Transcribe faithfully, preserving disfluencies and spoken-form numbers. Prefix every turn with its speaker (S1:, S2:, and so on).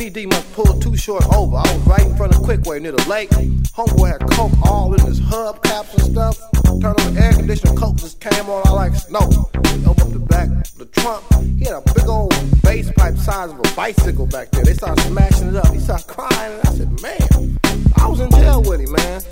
S1: P D must pull too short over. I was right in front of Quickway near the lake. Homeboy had coke all in his hubcaps and stuff. Turned on the air conditioner, coke just came on. I like snow. He opened up the back, the trunk. He had a big old bass pipe size of a bicycle back there. They started smashing it up. He started crying, and I said, man, I was in jail with him, man.